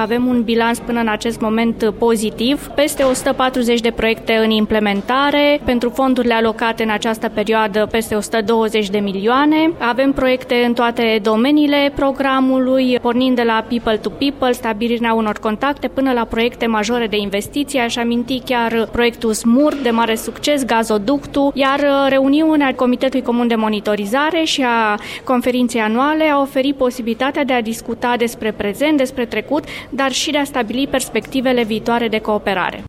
avem un bilanț până în acest moment pozitiv, peste 140 de proiecte în implementare, pentru fondurile alocate în această perioadă peste 120 de milioane. Avem proiecte în toate domeniile programului, pornind de la people to people, stabilirea unor contacte, până la proiecte majore de investiții. Aș aminti chiar proiectul SMUR de mare succes, gazoductul, iar reuniunea Comitetului Comun de Monitorizare și a conferinței anuale a oferit posibilitatea de a discuta despre prezent, despre trecut, dar și de a stabili perspectivele viitoare de cooperare.